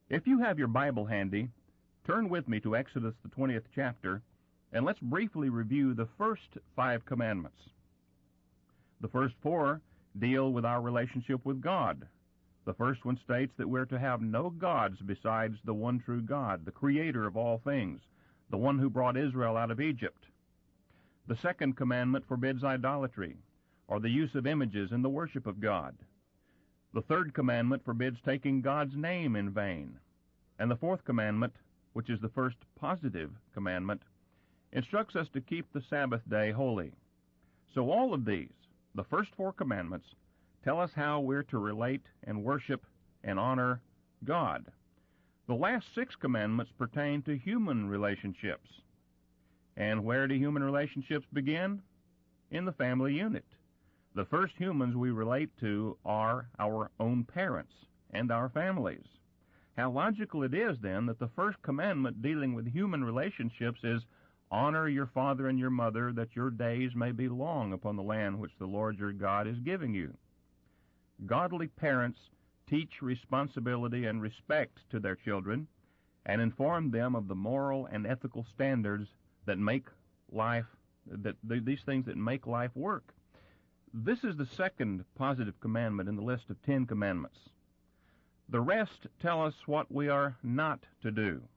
If you have your Bible handy, turn with me to Exodus, the 20th chapter, and let's briefly review the first 5 commandments. The first 4 deal with our relationship with God. The first one states that we're to have no gods besides the one true God, the creator of all things, the one who brought Israel out of Egypt. The second commandment forbids idolatry, or the use of images in the worship of God. The third commandment forbids taking God's name in vain. And the fourth commandment, which is the first positive commandment, instructs us to keep the Sabbath day holy. So all of these, the first 4 commandments, tell us how we're to relate and worship and honor God. The last 6 commandments pertain to human relationships. And where do human relationships begin? In the family unit. The first humans we relate to are our own parents and our families. How logical it is, then, that the first commandment dealing with human relationships is, honor your father and your mother, that your days may be long upon the land which the Lord your God is giving you. Godly parents teach responsibility and respect to their children and inform them of the moral and ethical standards that make life, these things that make life work. This is the second positive commandment in the list of 10 commandments. The rest tell us what we are not to do.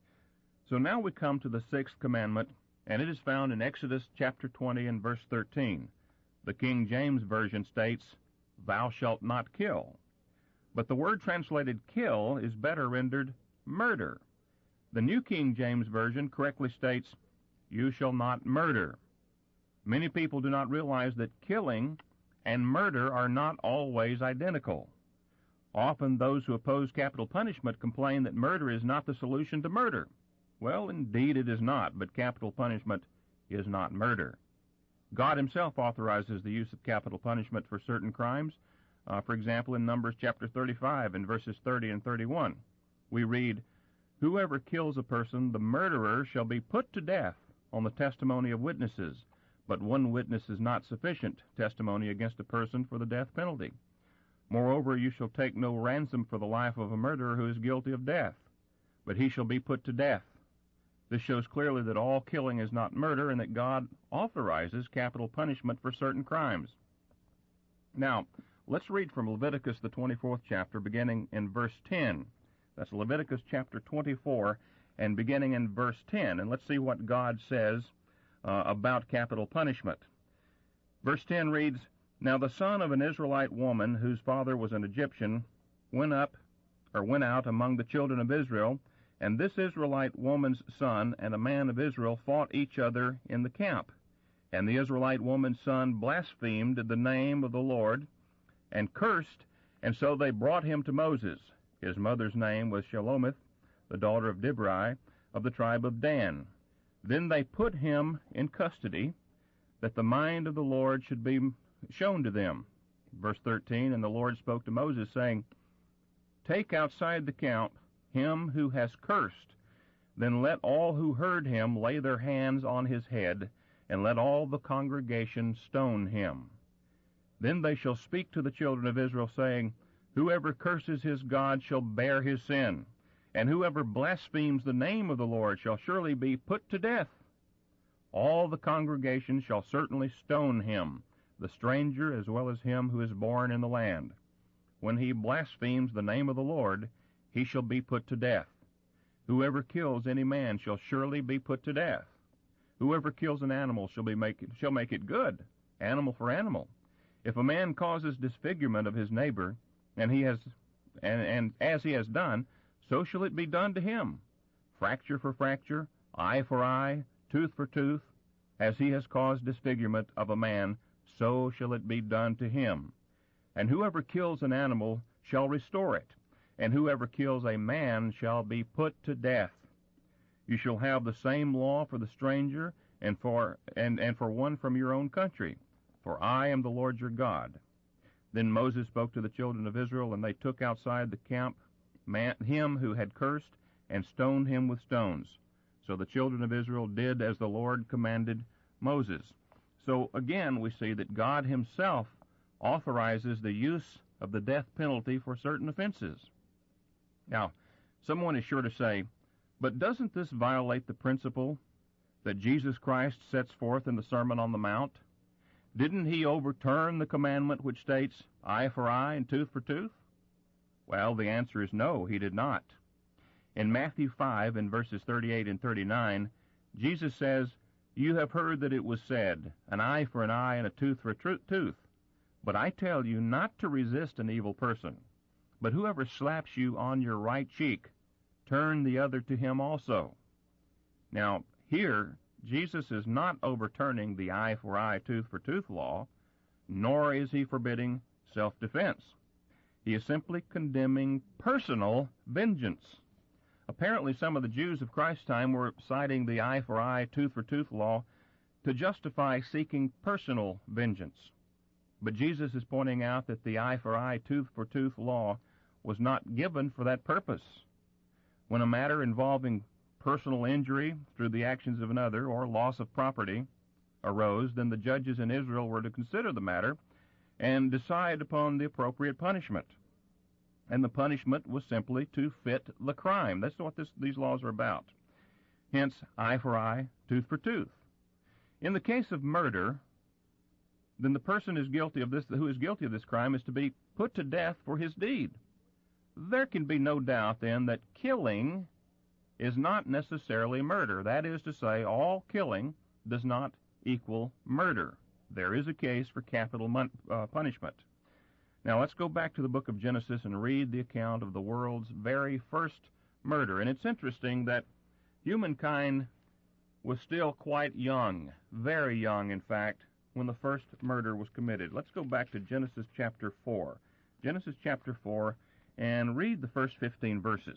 So now we come to the 6th commandment, and it is found in Exodus chapter 20 and verse 13. The King James Version states, "Thou shalt not kill." But the word translated kill is better rendered murder. The New King James Version correctly states, "You shall not murder." Many people do not realize that killing and murder are not always identical. Often those who oppose capital punishment complain that murder is not the solution to murder. Well, indeed it is not, but capital punishment is not murder. God himself authorizes the use of capital punishment for certain crimes. For example, in Numbers chapter 35 and verses 30 and 31, we read, "Whoever kills a person, the murderer shall be put to death on the testimony of witnesses, but one witness is not sufficient testimony against a person for the death penalty. Moreover, you shall take no ransom for the life of a murderer who is guilty of death, but he shall be put to death." This shows clearly that all killing is not murder and that God authorizes capital punishment for certain crimes. Now, let's read from Leviticus, the 24th chapter, beginning in verse 10. That's Leviticus chapter 24 and beginning in verse 10, and let's see what God says about capital punishment. Verse 10 reads, "Now the son of an Israelite woman, whose father was an Egyptian, went out among the children of Israel, and this Israelite woman's son and a man of Israel fought each other in the camp. And the Israelite woman's son blasphemed the name of the Lord and cursed, and so they brought him to Moses. His mother's name was Shelomith, the daughter of Dibri, of the tribe of Dan. Then they put him in custody, that the mind of the Lord should be shown to them." Verse 13, "And the Lord spoke to Moses, saying, Take outside the camp him who has cursed. Then let all who heard him lay their hands on his head, and let all the congregation stone him. Then they shall speak to the children of Israel, saying, Whoever curses his God shall bear his sin, and whoever blasphemes the name of the Lord shall surely be put to death. All the congregation shall certainly stone him, the stranger as well as him who is born in the land. When he blasphemes the name of the Lord, he shall be put to death. Whoever kills any man shall surely be put to death. Whoever kills an animal shall make it good, animal for animal. If a man causes disfigurement of his neighbor, and as he has done, so shall it be done to him. Fracture for fracture, eye for eye, tooth for tooth. As he has caused disfigurement of a man, so shall it be done to him. And whoever kills an animal shall restore it, and whoever kills a man shall be put to death. You shall have the same law for the stranger and for one from your own country, for I am the Lord your God. Then Moses spoke to the children of Israel, and they took outside the camp him who had cursed, and stoned him with stones. So the children of Israel did as the Lord commanded Moses. So again we see that God himself authorizes the use of the death penalty for certain offenses. Now, Someone is sure to say, but doesn't this violate the principle that Jesus Christ sets forth in the Sermon on the Mount? Didn't he overturn the commandment which states, eye for eye and tooth for tooth? Well, the answer is no, he did not. In Matthew 5, in verses 38 and 39, Jesus says, you have heard that it was said, an eye for an eye and a tooth for a tooth. But I tell you not to resist an evil person. But whoever slaps you on your right cheek, turn the other to him also. Now, here, Jesus is not overturning the eye for eye, tooth for tooth law, nor is he forbidding self-defense. He is simply condemning personal vengeance. Apparently, some of the Jews of Christ's time were citing the eye for eye, tooth for tooth law to justify seeking personal vengeance. But Jesus is pointing out that the eye for eye, tooth for tooth law was not given for that purpose. When a matter involving personal injury through the actions of another or loss of property arose, then the judges in Israel were to consider the matter and decide upon the appropriate punishment. And the punishment was simply to fit the crime. That's what these laws are about. Hence, eye for eye, tooth for tooth. In the case of murder, then the person who is guilty of this crime is to be put to death for his deed. There can be no doubt, then, that killing is not necessarily murder. That is to say, all killing does not equal murder. There is a case for capital punishment. Now, let's go back to the book of Genesis and read the account of the world's very first murder. And it's interesting that humankind was still quite young, very young, in fact, when the first murder was committed. Let's go back to Genesis chapter 4. Genesis chapter 4, and read the first 15 verses.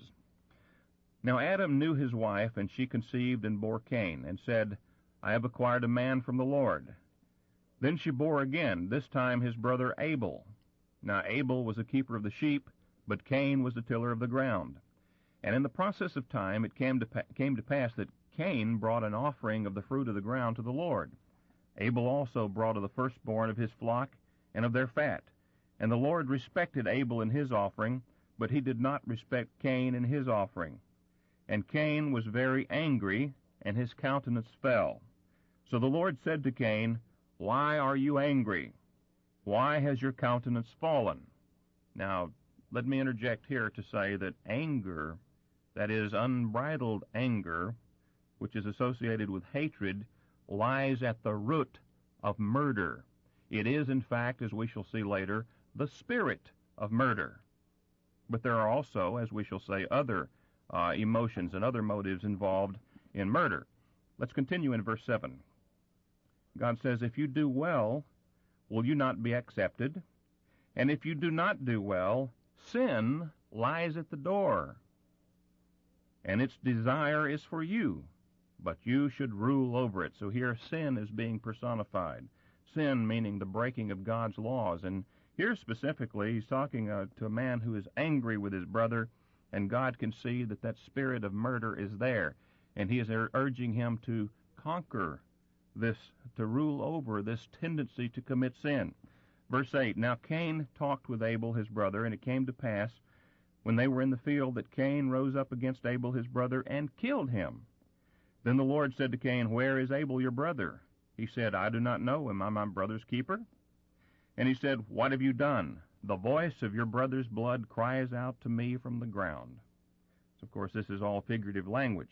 Now Adam knew his wife, and she conceived and bore Cain, and said, I have acquired a man from the Lord. Then she bore again, this time his brother Abel. Now Abel was a keeper of the sheep, but Cain was the tiller of the ground. And in the process of time it came to pass that Cain brought an offering of the fruit of the ground to the Lord. Abel also brought of the firstborn of his flock and of their fat. And the Lord respected Abel in his offering, but he did not respect Cain in his offering. And Cain was very angry, and his countenance fell. So the Lord said to Cain, Why are you angry? Why has your countenance fallen? Now, let me interject here to say that anger, that is, unbridled anger, which is associated with hatred, lies at the root of murder. It is, in fact, as we shall see later, the spirit of murder. But there are also, as we shall say, other emotions and other motives involved in murder. Let's continue in verse 7. God says, If you do well, will you not be accepted? And if you do not do well, sin lies at the door, and its desire is for you, but you should rule over it. So here sin is being personified. Sin meaning the breaking of God's laws. And here specifically he's talking to a man who is angry with his brother, and God can see that that spirit of murder is there. And he is urging him to conquer this, to rule over this tendency to commit sin. Verse 8, Now Cain talked with Abel his brother, and it came to pass, when they were in the field, that Cain rose up against Abel his brother and killed him. Then the Lord said to Cain, Where is Abel your brother? He said, I do not know. Am I my brother's keeper? And he said, What have you done? The voice of your brother's blood cries out to me from the ground. So, of course, this is all figurative language.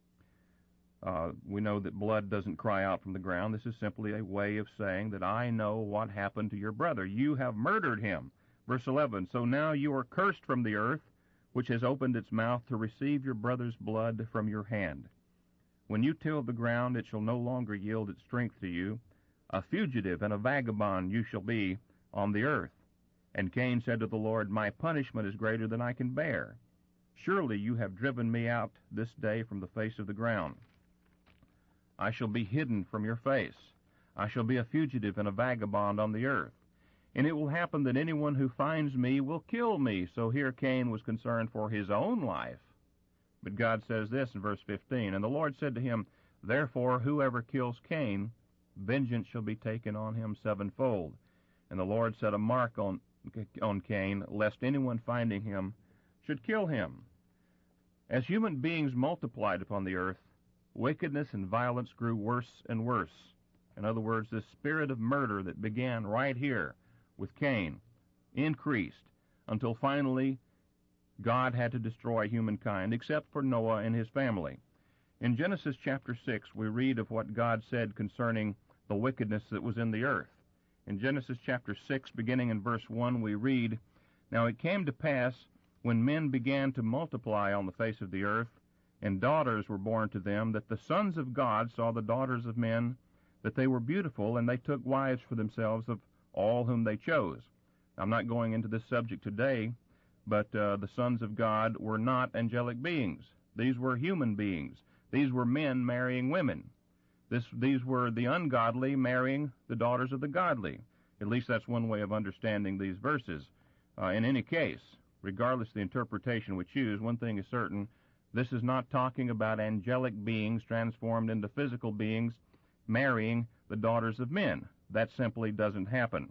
We know that blood doesn't cry out from the ground. This is simply a way of saying that I know what happened to your brother. You have murdered him. Verse 11, So now you are cursed from the earth, which has opened its mouth to receive your brother's blood from your hand. When you till the ground, it shall no longer yield its strength to you. A fugitive and a vagabond you shall be on the earth. And Cain said to the Lord, My punishment is greater than I can bear. Surely you have driven me out this day from the face of the ground. I shall be hidden from your face. I shall be a fugitive and a vagabond on the earth. And it will happen that anyone who finds me will kill me. So here Cain was concerned for his own life. But God says this in verse 15, And the Lord said to him, Therefore whoever kills Cain, vengeance shall be taken on him sevenfold. And the Lord set a mark on Cain, lest anyone finding him should kill him. As human beings multiplied upon the earth, wickedness and violence grew worse and worse. In other words, this spirit of murder that began right here with Cain increased until finally God had to destroy humankind except for Noah and his family. In Genesis chapter 6, we read of what God said concerning the wickedness that was in the earth. In Genesis chapter 6, beginning in verse 1, we read, "Now it came to pass, when men began to multiply on the face of the earth, and daughters were born to them, that the sons of God saw the daughters of men, that they were beautiful, and they took wives for themselves of all whom they chose." I'm not going into this subject today, but the sons of God were not angelic beings. These were human beings. These were men marrying women. These were the ungodly marrying the daughters of the godly. At least that's one way of understanding these verses. In any case, regardless of the interpretation we choose, one thing is certain: this is not talking about angelic beings transformed into physical beings marrying the daughters of men. That simply doesn't happen.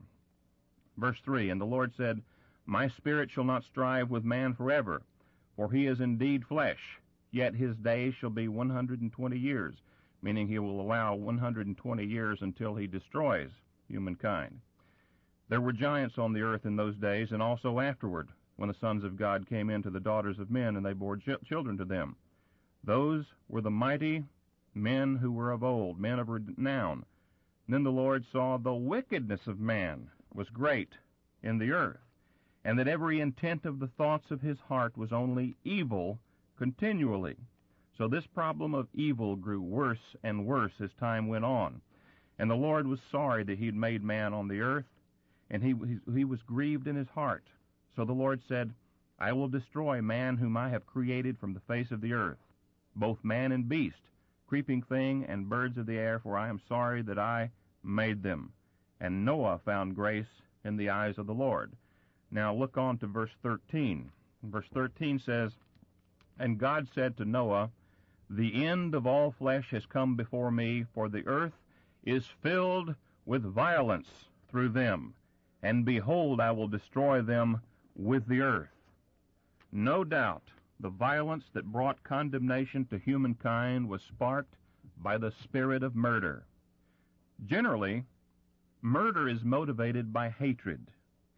Verse 3, "And the Lord said, My spirit shall not strive with man forever, for he is indeed flesh, yet his days shall be 120 years, meaning he will allow 120 years until he destroys humankind. There were giants on the earth in those days, and also afterward, when the sons of God came in to the daughters of men, and they bore children to them. Those were the mighty men who were of old, men of renown. And then the Lord saw the wickedness of man was great in the earth, and that every intent of the thoughts of his heart was only evil continually." So this problem of evil grew worse and worse as time went on. And the Lord was sorry that he had made man on the earth, and he was grieved in his heart. So the Lord said, "I will destroy man whom I have created from the face of the earth, both man and beast, creeping thing and birds of the air, for I am sorry that I made them." And Noah found grace in the eyes of the Lord. Now look on to verse 13. Verse 13 says, "And God said to Noah, The end of all flesh has come before me, for the earth is filled with violence through them, and behold, I will destroy them with the earth." No doubt, the violence that brought condemnation to humankind was sparked by the spirit of murder. Generally, murder is motivated by hatred,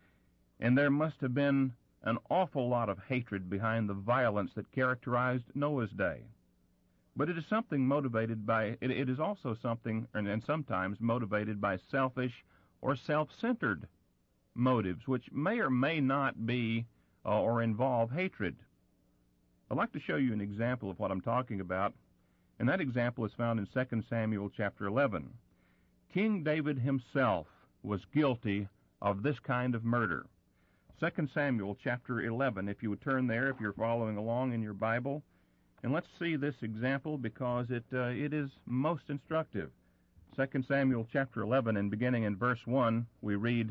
and there must have been an awful lot of hatred behind the violence that characterized Noah's day. But it is something motivated by, it is also something, and sometimes motivated by selfish or self-centered motives, which may or may not be or involve hatred. I'd like to show you an example of what I'm talking about, and that example is found in 2 Samuel chapter 11. King David himself was guilty of this kind of murder. 2 Samuel chapter 11, if you would turn there, if you're following along in your Bible, and let's see this example because it is most instructive. 2 Samuel chapter 11, and beginning in verse 1, we read,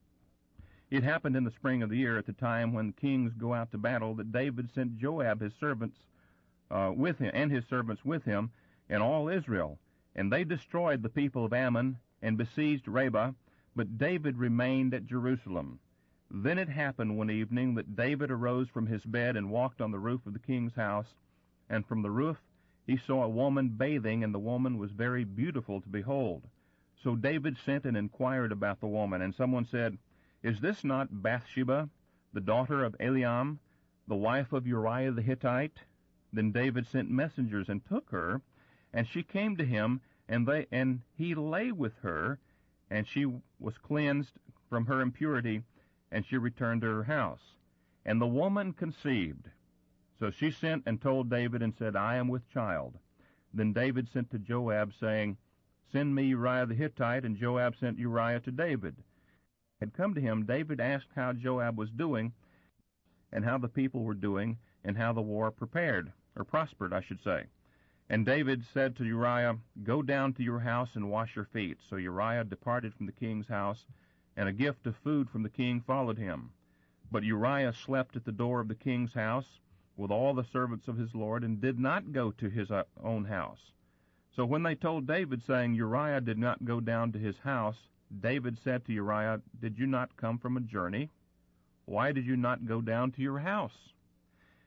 "It happened in the spring of the year, at the time when kings go out to battle, that David sent Joab his servants with him, and his servants with him, and all Israel. And they destroyed the people of Ammon and besieged Rabbah, but David remained at Jerusalem. Then it happened one evening that David arose from his bed and walked on the roof of the king's house, and from the roof he saw a woman bathing, and the woman was very beautiful to behold. So David sent and inquired about the woman, and someone said, 'Is this not Bathsheba, the daughter of Eliam, the wife of Uriah the Hittite?' Then David sent messengers and took her, and she came to him, and he lay with her, and she was cleansed from her impurity, and she returned to her house. And the woman conceived. So she sent and told David and said, 'I am with child.' Then David sent to Joab, saying, 'Send me Uriah the Hittite.' And Joab sent Uriah to David. Had come to him, David asked how Joab was doing, and how the people were doing, and how the war prospered, I should say. And David said to Uriah, 'Go down to your house and wash your feet.' So Uriah departed from the king's house, and a gift of food from the king followed him. But Uriah slept at the door of the king's house with all the servants of his lord, and did not go to his own house. So when they told David, saying, 'Uriah did not go down to his house,' David said to Uriah, 'Did you not come from a journey? Why did you not go down to your house?'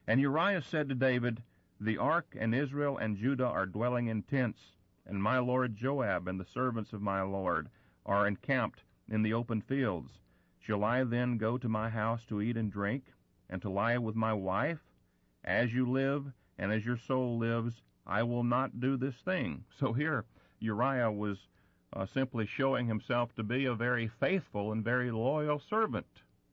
And Uriah said to David, The ark and Israel and Judah are dwelling in tents, and my lord Joab and the servants of my lord are encamped in the open fields. Shall I then go to my house to eat and drink, and to lie with my wife? As you live, and as your soul lives, I will not do this thing. So here Uriah was simply showing himself to be a very faithful and very loyal servant.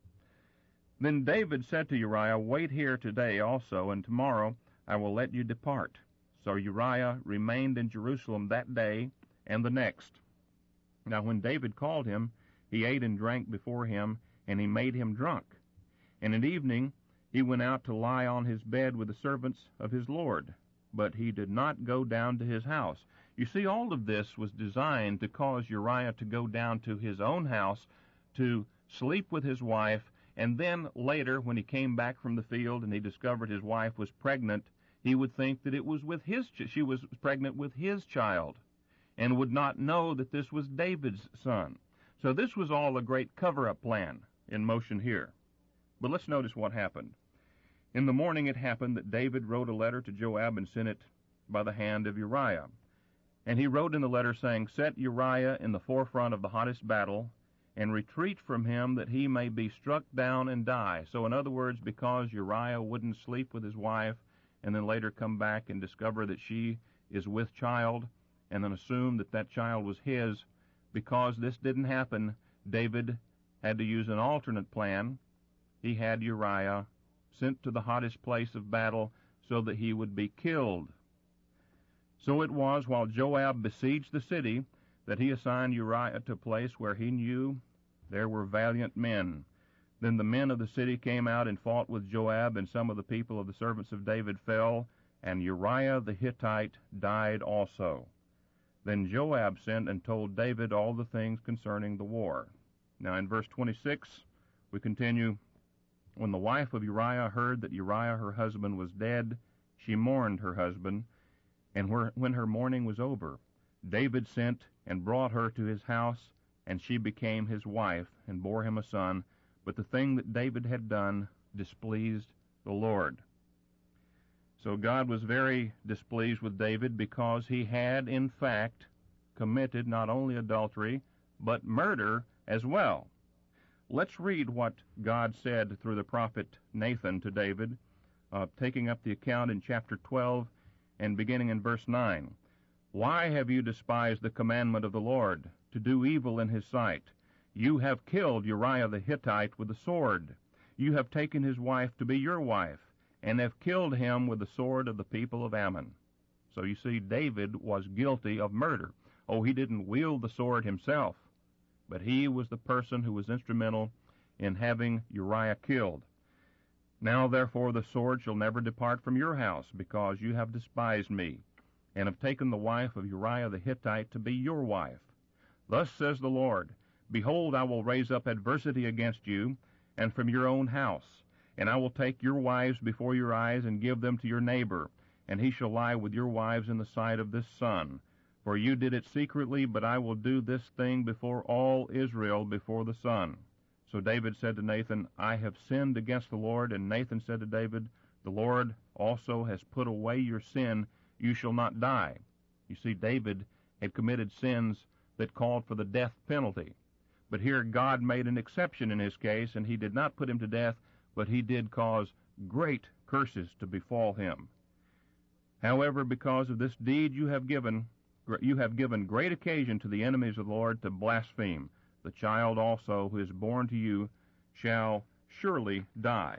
Then David said to Uriah, Wait here today also, and tomorrow I will let you depart. So Uriah remained in Jerusalem that day and the next. Now when David called him, he ate and drank before him, and he made him drunk. And at evening he went out to lie on his bed with the servants of his Lord, but he did not go down to his house. You see, all of this was designed to cause Uriah to go down to his own house to sleep with his wife, and then later, when he came back from the field and he discovered his wife was pregnant, he would think that it was with she was pregnant with his child, and would not know that this was David's son. So this was all a great cover-up plan in motion here. But let's notice what happened. In the morning it happened that David wrote a letter to Joab and sent it by the hand of Uriah. And he wrote in the letter saying, Set Uriah in the forefront of the hottest battle, and retreat from him that he may be struck down and die. So in other words, because Uriah wouldn't sleep with his wife, and then later come back and discover that she is with child, and then assume that that child was his, because this didn't happen, David had to use an alternate plan. He had Uriah sent to the hottest place of battle so that he would be killed. So it was while Joab besieged the city that he assigned Uriah to a place where he knew there were valiant men. Then the men of the city came out and fought with Joab, and some of the people of the servants of David fell, and Uriah the Hittite died also. Then Joab sent and told David all the things concerning the war. Now in verse 26, we continue, When the wife of Uriah heard that Uriah her husband was dead, she mourned her husband, and when her mourning was over, David sent and brought her to his house, and she became his wife, and bore him a son. But the thing that David had done displeased the Lord. So God was very displeased with David because he had, in fact, committed not only adultery, but murder as well. Let's read what God said through the prophet Nathan to David, taking up the account in chapter 12 and beginning in verse 9. Why have you despised the commandment of the Lord, to do evil in his sight? You have killed Uriah the Hittite with the sword. You have taken his wife to be your wife, and have killed him with the sword of the people of Ammon. So you see, David was guilty of murder. Oh, he didn't wield the sword himself, but he was the person who was instrumental in having Uriah killed. Now therefore the sword shall never depart from your house, because you have despised me, and have taken the wife of Uriah the Hittite to be your wife. Thus says the Lord, Behold, I will raise up adversity against you, and from your own house, and I will take your wives before your eyes, and give them to your neighbor, and he shall lie with your wives in the sight of this sun. For you did it secretly, but I will do this thing before all Israel, before the sun. So David said to Nathan, I have sinned against the Lord. And Nathan said to David, The Lord also has put away your sin. You shall not die. You see, David had committed sins that called for the death penalty. But here God made an exception in his case, and he did not put him to death, but he did cause great curses to befall him. However, because of this deed you have given great occasion to the enemies of the Lord to blaspheme. The child also who is born to you shall surely die.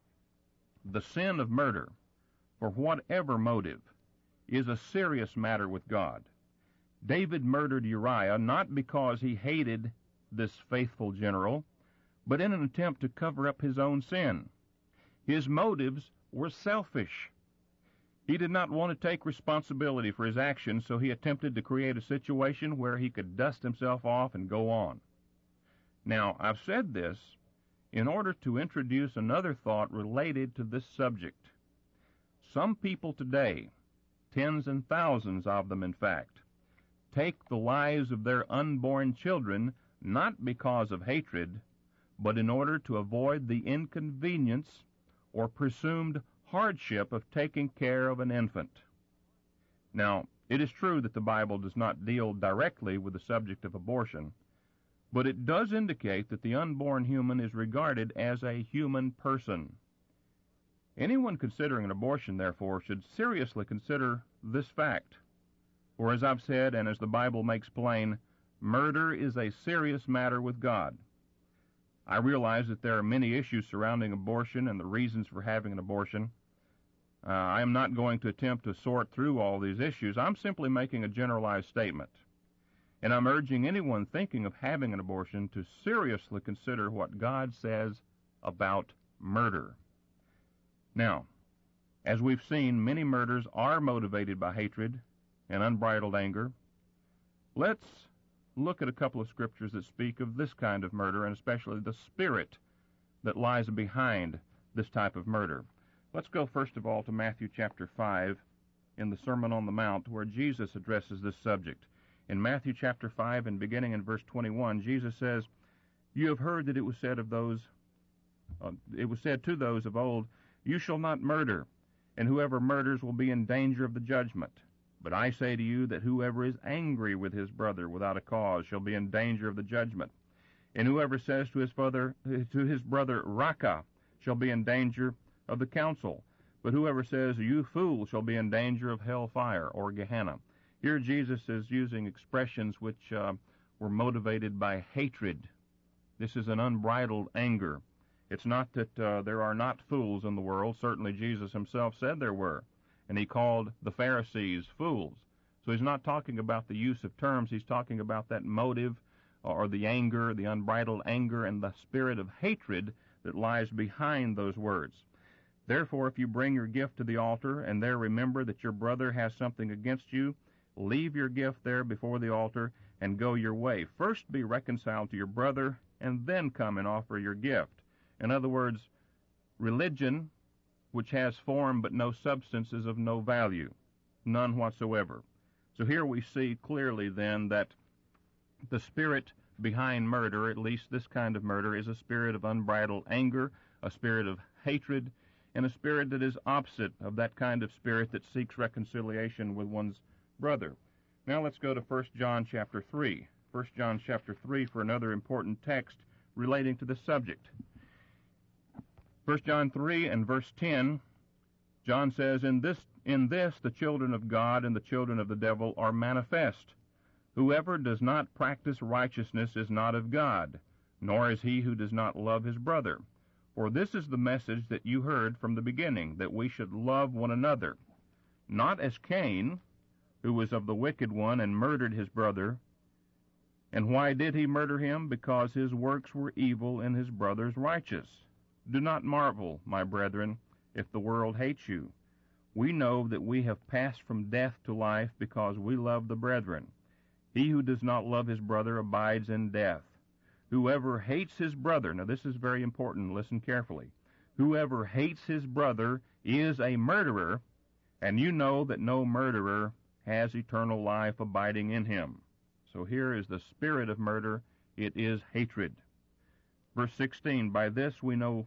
The sin of murder, for whatever motive, is a serious matter with God. David murdered Uriah not because he hated this faithful general, but in an attempt to cover up his own sin. His motives were selfish. He did not want to take responsibility for his actions, so he attempted to create a situation where he could dust himself off and go on. Now, I've said this in order to introduce another thought related to this subject. Some people today, tens and thousands of them in fact, take the lives of their unborn children not because of hatred, but in order to avoid the inconvenience or presumed hardship of taking care of an infant. Now, it is true that the Bible does not deal directly with the subject of abortion, but it does indicate that the unborn human is regarded as a human person. Anyone considering an abortion, therefore, should seriously consider this fact. For as I've said, and as the Bible makes plain, murder is a serious matter with God. I realize that there are many issues surrounding abortion and the reasons for having an abortion. I am not going to attempt to sort through all these issues. I'm simply making a generalized statement. And I'm urging anyone thinking of having an abortion to seriously consider what God says about murder. Now, as we've seen, many murders are motivated by hatred and unbridled anger. Let's look at a couple of scriptures that speak of this kind of murder, and especially the spirit that lies behind this type of murder. Let's go first of all to Matthew chapter 5 in the Sermon on the Mount, where Jesus addresses this subject. In Matthew chapter 5 and beginning in verse 21, Jesus says, "You have heard that it was said to those of old, 'You shall not murder, and whoever murders will be in danger of the judgment.' But I say to you that whoever is angry with his brother without a cause shall be in danger of the judgment. And whoever says to his brother, Raka, shall be in danger of the council. But whoever says, 'You fool,' shall be in danger of hell fire," or Gehenna. Here Jesus is using expressions which were motivated by hatred. This is an unbridled anger. It's not that there are not fools in the world. Certainly Jesus himself said there were. And he called the Pharisees fools. So he's not talking about the use of terms. He's talking about that motive or the anger, the unbridled anger, and the spirit of hatred that lies behind those words. "Therefore, if you bring your gift to the altar and there remember that your brother has something against you, leave your gift there before the altar and go your way. First be reconciled to your brother and then come and offer your gift." In other words, religion which has form but no substance is of no value, none whatsoever. So here we see clearly then that the spirit behind murder, at least this kind of murder, is a spirit of unbridled anger, a spirit of hatred, and a spirit that is opposite of that kind of spirit that seeks reconciliation with one's brother. Now let's go to 1 John chapter 3. 1 John chapter 3 for another important text relating to this subject. 1 John 3 and verse 10, John says, In this the children of God and the children of the devil are manifest. Whoever does not practice righteousness is not of God, nor is he who does not love his brother. For this is the message that you heard from the beginning, that we should love one another. Not as Cain, who was of the wicked one and murdered his brother. And why did he murder him? Because his works were evil and his brother's righteous. Do not marvel, my brethren, if the world hates you. We know that we have passed from death to life because we love the brethren. He who does not love his brother abides in death. Whoever hates his brother, now this is very important, listen carefully. Whoever hates his brother is a murderer, and you know that no murderer has eternal life abiding in him. So here is the spirit of murder. It is hatred. Verse 16, by this we know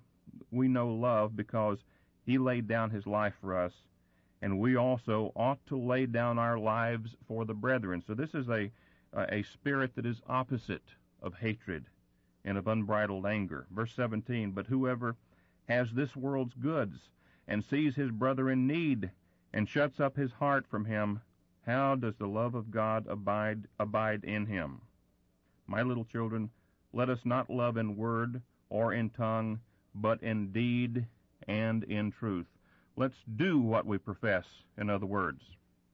love, because he laid down his life for us, and we also ought to lay down our lives for the brethren. So this is a spirit that is opposite of hatred and of unbridled anger. Verse 17, but whoever has this world's goods and sees his brother in need and shuts up his heart from him, how does the love of God abide in him? My little children, let us not love in word or in tongue, but in deed and in truth. Let's do what we profess, in other words.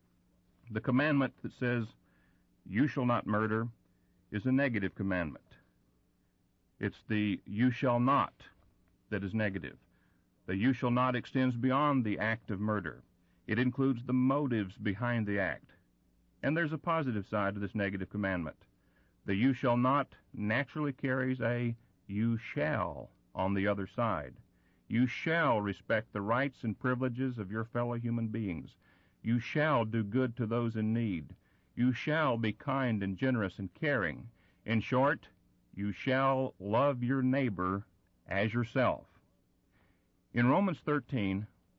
The commandment that says, you shall not murder, is a negative commandment. It's the you shall not that is negative. The you shall not extends beyond the act of murder. It includes the motives behind the act. And there's a positive side to this negative commandment. The you shall not naturally carries a you shall on the other side. You shall respect the rights and privileges of your fellow human beings. You shall do good to those in need. You shall be kind and generous and caring. In short, you shall love your neighbor as yourself. In Romans 13,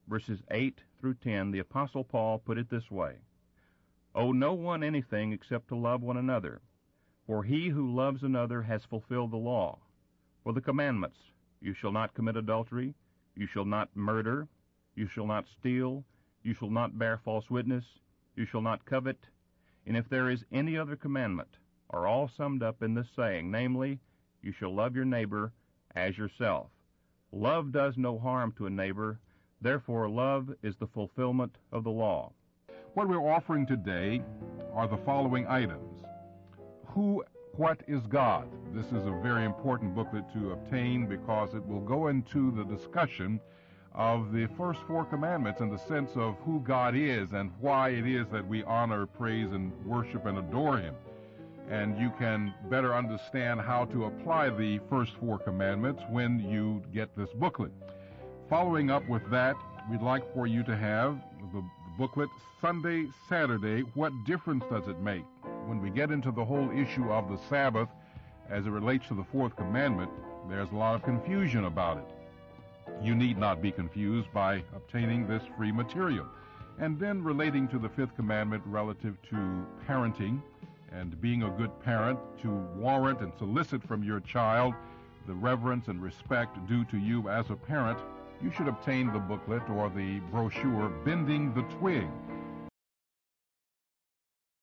verses 8 through 10, the Apostle Paul put it this way: "Owe no one anything except to love one another, for he who loves another has fulfilled the law. For the commandments, you shall not commit adultery, you shall not murder, you shall not steal, you shall not bear false witness, you shall not covet, and if there is any other commandment, are all summed up in this saying, namely, you shall love your neighbor as yourself. Love does no harm to a neighbor, therefore love is the fulfillment of the law." What we're offering today are the following items. Who, What is God? This is a very important booklet to obtain because it will go into the discussion of the first four commandments in the sense of who God is and why it is that we honor, praise, and worship and adore Him. And you can better understand how to apply the first four commandments when you get this booklet. Following up with that, we'd like for you to have the booklet, Sunday, Saturday, What Difference Does It Make? When we get into the whole issue of the Sabbath as it relates to the fourth commandment, there's a lot of confusion about it. You need not be confused by obtaining this free material. And then relating to the fifth commandment relative to parenting and being a good parent, to warrant and solicit from your child the reverence and respect due to you as a parent, you should obtain the booklet or the brochure, Bending the Twig.